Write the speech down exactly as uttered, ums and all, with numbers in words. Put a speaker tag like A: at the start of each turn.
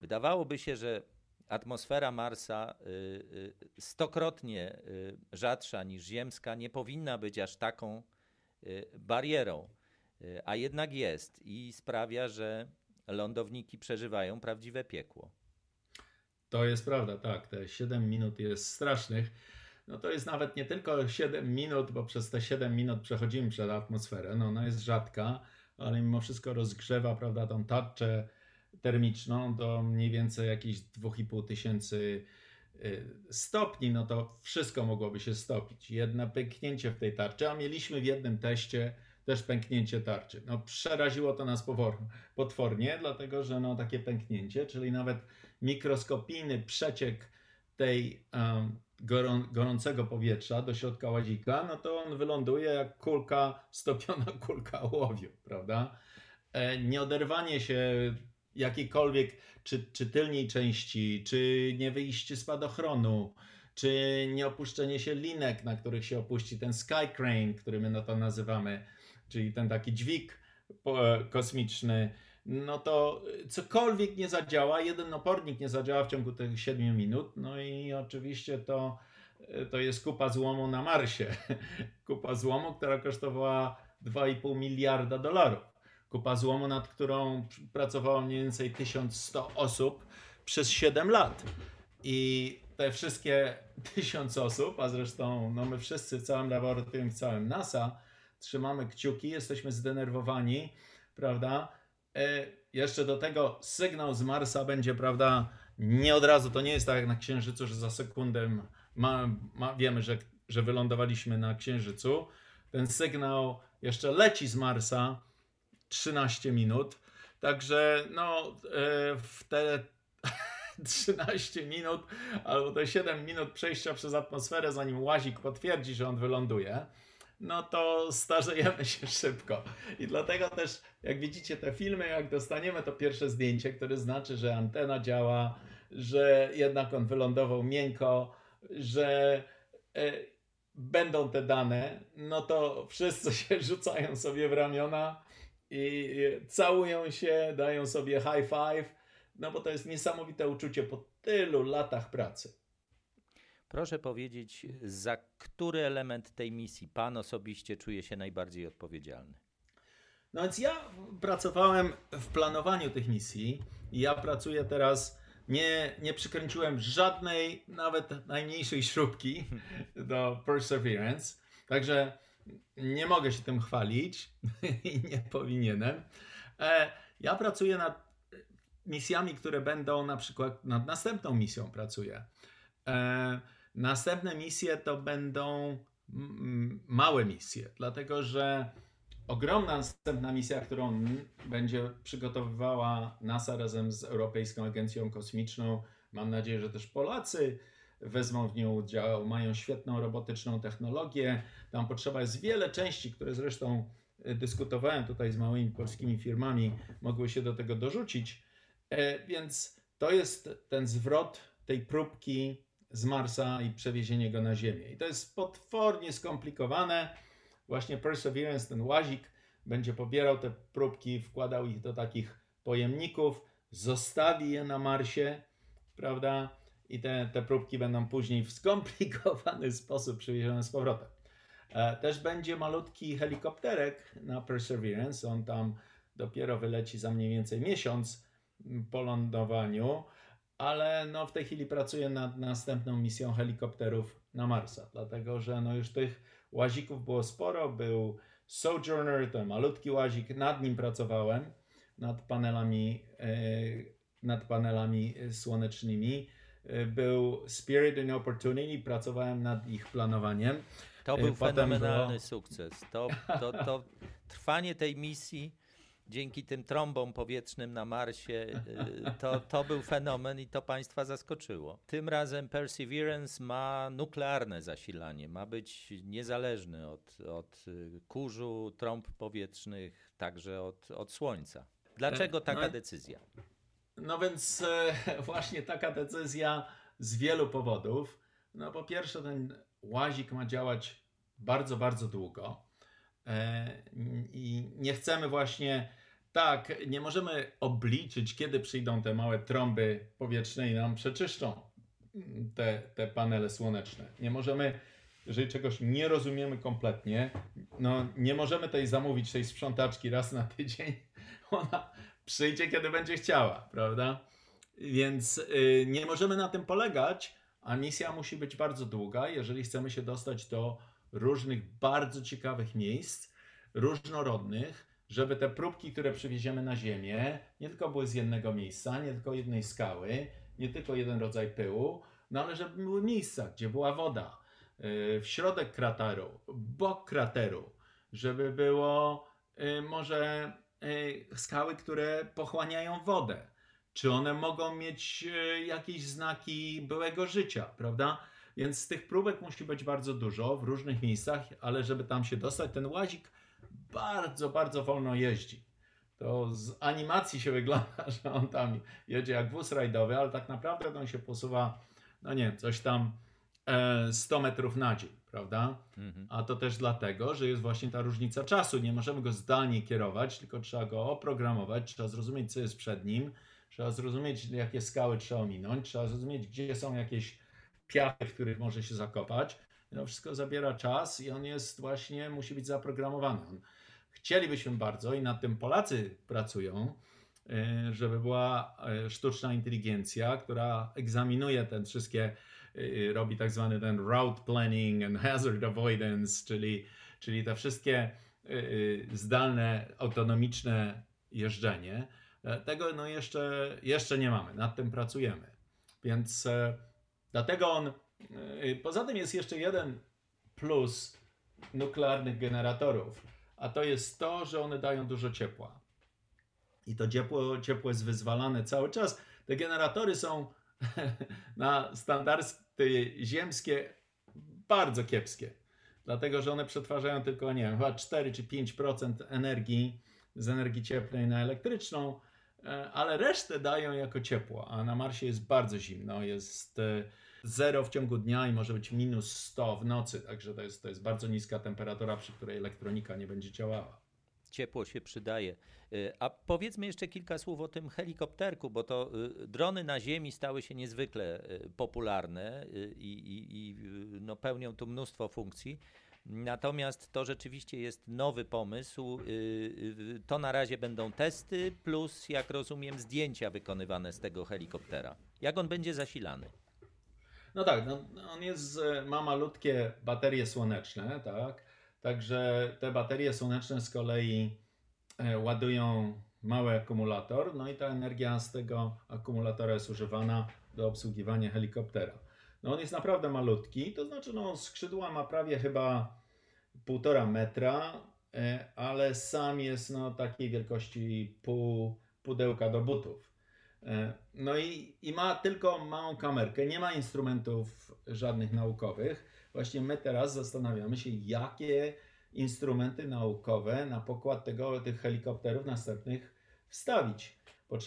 A: Wydawałoby się, że atmosfera Marsa stokrotnie rzadsza niż ziemska nie powinna być aż taką barierą, a jednak jest i sprawia, że lądowniki przeżywają prawdziwe piekło.
B: To jest prawda, tak. Te siedem minut jest strasznych. No to jest nawet nie tylko siedem minut, bo przez te siedem minut przechodzimy przez atmosferę. No ona jest rzadka, ale mimo wszystko rozgrzewa, prawda, tą tarczę termiczną do mniej więcej jakichś dwa i pół tysięcy stopni. No to wszystko mogłoby się stopić. Jedno pęknięcie w tej tarczy, a mieliśmy w jednym teście też pęknięcie tarczy. No przeraziło to nas potwornie, dlatego że no takie pęknięcie, czyli nawet mikroskopijny przeciek tej um, gorą, gorącego powietrza do środka łazika, no to on wyląduje jak kulka, stopiona kulka ołowiu, prawda? E, nieoderwanie się jakiejkolwiek, czy, czy tylnej części, czy nie wyjście spadochronu, czy nie opuszczenie się linek, na których się opuści ten sky crane, który my no to nazywamy, czyli ten taki dźwig kosmiczny, no to cokolwiek nie zadziała, jeden opornik nie zadziała w ciągu tych siedmiu minut, no i oczywiście to, to jest kupa złomu na Marsie. Kupa złomu, która kosztowała dwa i pół miliarda dolarów. Kupa złomu, nad którą pracowało mniej więcej tysiąc sto osób przez siedem lat. I te wszystkie tysiąc osób, a zresztą no my wszyscy w całym laboratorium, w całym NASA trzymamy kciuki, jesteśmy zdenerwowani, prawda? E, jeszcze do tego sygnał z Marsa będzie, prawda, nie od razu, to nie jest tak jak na Księżycu, że za sekundę ma, ma, wiemy, że, że wylądowaliśmy na Księżycu. Ten sygnał jeszcze leci z Marsa trzynaście minut, także no e, w te trzynaście minut albo te siedem minut przejścia przez atmosferę, zanim łazik potwierdzi, że on wyląduje, no to starzejemy się szybko. I dlatego też, jak widzicie te filmy, jak dostaniemy to pierwsze zdjęcie, które znaczy, że antena działa, że jednak on wylądował miękko, że e, będą te dane, no to wszyscy się rzucają sobie w ramiona i całują się, dają sobie high five, no bo to jest niesamowite uczucie po tylu latach pracy.
A: Proszę powiedzieć, za który element tej misji pan osobiście czuje się najbardziej odpowiedzialny?
B: No więc ja pracowałem w planowaniu tych misji i ja pracuję teraz, nie, nie przykręciłem żadnej, nawet najmniejszej śrubki do Perseverance, także nie mogę się tym chwalić i nie powinienem. Ja pracuję nad misjami, które będą, na przykład nad następną misją pracuję. Następne misje to będą małe misje, dlatego że ogromna następna misja, którą będzie przygotowywała NASA razem z Europejską Agencją Kosmiczną, mam nadzieję, że też Polacy wezmą w nią udział, mają świetną robotyczną technologię, tam potrzeba jest wiele części, które zresztą dyskutowałem tutaj z małymi polskimi firmami, mogły się do tego dorzucić, więc to jest ten zwrot tej próbki z Marsa i przewiezienie go na Ziemię. I to jest potwornie skomplikowane. Właśnie Perseverance, ten łazik, będzie pobierał te próbki, wkładał ich do takich pojemników, zostawi je na Marsie, prawda? I te, te próbki będą później w skomplikowany sposób przewiezione z powrotem. E, też będzie malutki helikopterek na Perseverance. On tam dopiero wyleci za mniej więcej miesiąc po lądowaniu. Ale no w tej chwili pracuję nad następną misją helikopterów na Marsa, dlatego że no już tych łazików było sporo, był Sojourner, ten malutki łazik, nad nim pracowałem, nad panelami, nad panelami słonecznymi, był Spirit and Opportunity, pracowałem nad ich planowaniem.
A: To był Potem fenomenalny było... sukces, to, to, to trwanie tej misji dzięki tym trąbom powietrznym na Marsie, to, to był fenomen i to państwa zaskoczyło. Tym razem Perseverance ma nuklearne zasilanie, ma być niezależny od, od kurzu, trąb powietrznych, także od, od słońca. Dlaczego taka no, decyzja?
B: No więc e, właśnie taka decyzja z wielu powodów. No po pierwsze ten łazik ma działać bardzo, bardzo długo. I nie chcemy właśnie tak, nie możemy obliczyć, kiedy przyjdą te małe trąby powietrzne i nam przeczyszczą te, te panele słoneczne. Nie możemy, jeżeli czegoś nie rozumiemy kompletnie, no nie możemy tej zamówić tej sprzątaczki raz na tydzień. Ona przyjdzie, kiedy będzie chciała, prawda? Więc y, nie możemy na tym polegać, a misja musi być bardzo długa, jeżeli chcemy się dostać do różnych bardzo ciekawych miejsc, różnorodnych, żeby te próbki, które przywieziemy na Ziemię, nie tylko były z jednego miejsca, nie tylko jednej skały, nie tylko jeden rodzaj pyłu, no ale żeby były miejsca, gdzie była woda, w środek krateru, bok krateru, żeby było może skały, które pochłaniają wodę. Czy one mogą mieć jakieś znaki byłego życia, prawda? Więc tych próbek musi być bardzo dużo w różnych miejscach, ale żeby tam się dostać, ten łazik bardzo, bardzo wolno jeździ. To z animacji się wygląda, że on tam jedzie jak wóz rajdowy, ale tak naprawdę on się posuwa, no nie wiem, coś tam e, sto metrów na dzień, prawda? Mhm. A to też dlatego, że jest właśnie ta różnica czasu. Nie możemy go zdalnie kierować, tylko trzeba go oprogramować, trzeba zrozumieć, co jest przed nim, trzeba zrozumieć, jakie skały trzeba ominąć, trzeba zrozumieć, gdzie są jakieś piachy, w których może się zakopać. To wszystko zabiera czas i on jest właśnie, musi być zaprogramowany. On, chcielibyśmy bardzo i nad tym Polacy pracują, żeby była sztuczna inteligencja, która egzaminuje te wszystkie, robi tak zwany ten route planning and hazard avoidance, czyli, czyli te wszystkie zdalne, autonomiczne jeżdżenie. Tego no jeszcze, jeszcze nie mamy, nad tym pracujemy. Więc dlatego on, poza tym jest jeszcze jeden plus nuklearnych generatorów, a to jest to, że one dają dużo ciepła. I to ciepło, ciepło jest wyzwalane cały czas. Te generatory są na standardy ziemskie bardzo kiepskie, dlatego że one przetwarzają tylko, nie wiem, chyba cztery czy pięć procent energii z energii cieplnej na elektryczną, ale resztę dają jako ciepło, a na Marsie jest bardzo zimno, jest zero w ciągu dnia i może być minus sto w nocy, także to jest, to jest bardzo niska temperatura, przy której elektronika nie będzie działała.
A: Ciepło się przydaje. A powiedzmy jeszcze kilka słów o tym helikopterku, bo to drony na ziemi stały się niezwykle popularne i, i, i no pełnią tu mnóstwo funkcji. Natomiast to rzeczywiście jest nowy pomysł. To na razie będą testy, plus jak rozumiem zdjęcia wykonywane z tego helikoptera. Jak on będzie zasilany?
B: No tak, no, on jest, ma malutkie baterie słoneczne, tak? Także te baterie słoneczne z kolei ładują mały akumulator, no i ta energia z tego akumulatora jest używana do obsługiwania helikoptera. No on jest naprawdę malutki, to znaczy no skrzydła ma prawie chyba półtora metra, ale sam jest no takiej wielkości pół pudełka do butów. No i, i ma tylko małą kamerkę, nie ma instrumentów żadnych naukowych. Właśnie my teraz zastanawiamy się, jakie instrumenty naukowe na pokład tego, tych helikopterów następnych wstawić.